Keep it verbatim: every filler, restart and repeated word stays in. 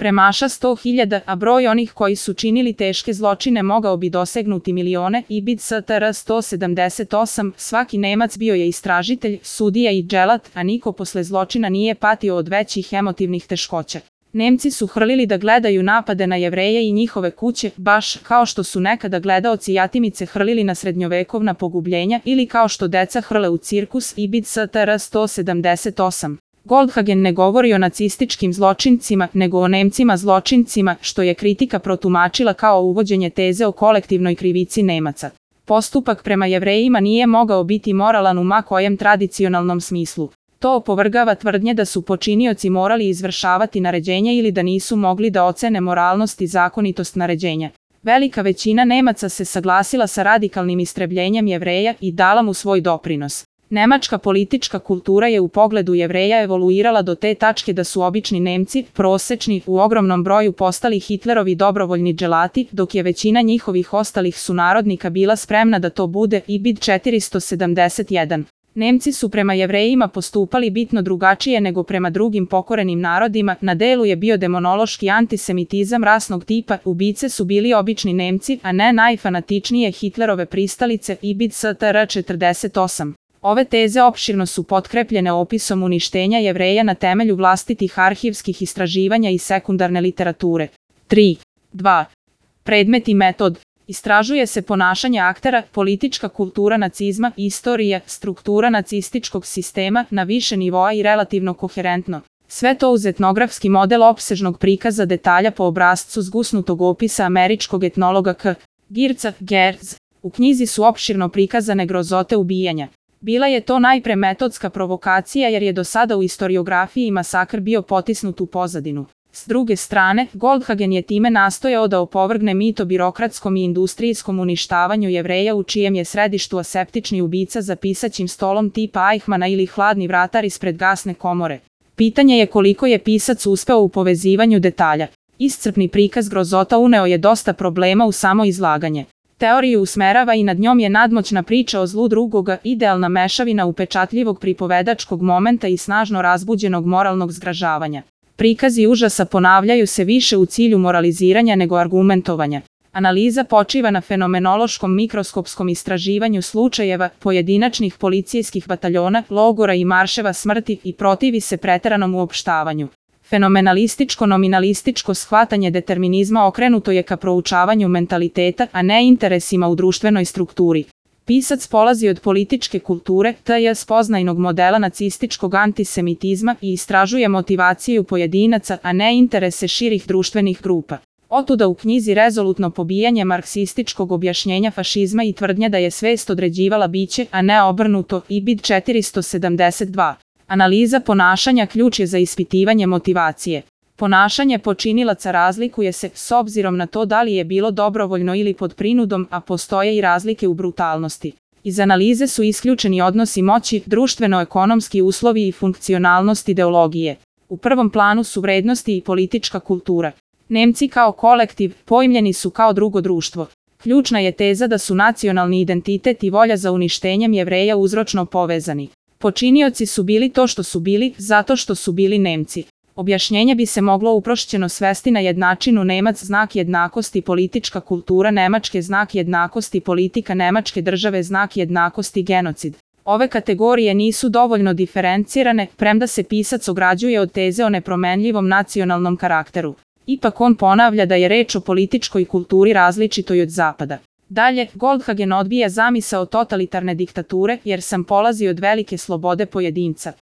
premaša sto hiljada, a broj onih koji su činili teške zločine mogao bi dosegnuti milione, Ibid S T R sto sedamdeset osam, svaki Nemac bio je istražitelj, sudija i dželat, a niko posle zločina nije patio od većih emotivnih teškoća. Nemci su hrlili da gledaju napade na Jevreje i njihove kuće, baš kao što su nekada gledaoci Jatimice hrlili na srednjovekovna pogubljenja ili kao što deca hrle u cirkus, Ibid S T R sto sedamdeset osam. Goldhagen ne govori o nacističkim zločincima, nego o Nemcima zločincima, što je kritika protumačila kao uvođenje teze o kolektivnoj krivici Nemaca. Postupak prema Jevrejima nije mogao biti moralan u ma kojem tradicionalnom smislu. To opovrgava tvrdnje da su počinioci morali izvršavati naređenja ili da nisu mogli da ocene moralnost i zakonitost naređenja. Velika većina Nemaca se saglasila sa radikalnim istrebljenjem Jevreja i dala mu svoj doprinos. Nemačka politička kultura je u pogledu Jevreja evoluirala do te tačke da su obični Nemci, prosečni, u ogromnom broju postali Hitlerovi dobrovoljni dželati, dok je većina njihovih ostalih sunarodnika bila spremna da to bude, Ibid četiristo sedamdeset jedan. Nemci su prema Jevrejima postupali bitno drugačije nego prema drugim pokorenim narodima, na delu je bio demonološki antisemitizam rasnog tipa, ubice su bili obični Nemci, a ne najfanatičnije Hitlerove pristalice, Ibid S T R četrdeset osam. Ove teze opširno su potkrepljene opisom uništenja Jevreja na temelju vlastitih arhivskih istraživanja i sekundarne literature. tri. dva. Predmet i metod. Istražuje se ponašanje aktera, politička kultura nacizma, istorija, struktura nacističkog sistema na više nivoa i relativno koherentno. Sve to uz etnografski model opsežnog prikaza detalja po obrascu zgusnutog opisa američkog etnologa K. Girca Gerz. U knjizi su opširno prikazane grozote ubijanja. Bila je to najpre metodska provokacija jer je do sada u istoriografiji masakr bio potisnut u pozadinu. S druge strane, Goldhagen je time nastojao da opovrgne mit o birokratskom i industrijskom uništavanju Jevreja u čijem je središtu aseptični ubica za pisaćim stolom tipa Eichmana ili hladni vratar ispred gasne komore. Pitanje je koliko je pisac uspeo u povezivanju detalja. Iscrpni prikaz grozota uneo je dosta problema u samo izlaganje. Teoriju usmerava i nad njom je nadmoćna priča o zlu drugoga, idealna mešavina upečatljivog pripovedačkog momenta i snažno razbuđenog moralnog zgražavanja. Prikazi užasa ponavljaju se više u cilju moraliziranja nego argumentovanja. Analiza počiva na fenomenološkom mikroskopskom istraživanju slučajeva, pojedinačnih policijskih bataljona, logora i marševa smrti i protivi se preteranom uopštavanju. Fenomenalističko-nominalističko shvatanje determinizma okrenuto je ka proučavanju mentaliteta, a ne interesima u društvenoj strukturi. Pisac polazi od političke kulture, to jest spoznajnog modela nacističkog antisemitizma i istražuje motivaciju pojedinaca, a ne interese širih društvenih grupa. Otuda u knjizi rezolutno pobijanje marksističkog objašnjenja fašizma i tvrdnje da je svest određivala biće, a ne obrnuto, Ibid četiristo sedamdeset dva. Analiza ponašanja ključ je za ispitivanje motivacije. Ponašanje počinilaca razlikuje se s obzirom na to da li je bilo dobrovoljno ili pod prinudom, a postoje i razlike u brutalnosti. Iz analize su isključeni odnosi moći, društveno-ekonomski uslovi i funkcionalnost ideologije. U prvom planu su vrednosti i politička kultura. Nemci kao kolektiv pojmljeni su kao drugo društvo. Ključna je teza da su nacionalni identitet i volja za uništenjem Jevreja uzročno povezani. Počinioci su bili to što su bili, zato što su bili Nemci. Objašnjenje bi se moglo uprošćeno svesti na jednačinu Nemac znak jednakosti politička kultura Nemačke znak jednakosti politika Nemačke države znak jednakosti genocid. Ove kategorije nisu dovoljno diferencirane, premda se pisac ograđuje od teze o nepromenljivom nacionalnom karakteru. Ipak on ponavlja da je reč o političkoj kulturi različitoj od Zapada. Dalje, Goldhagen odbija zamisao totalitarne diktature jer sam polazi od velike slobode pojedinca.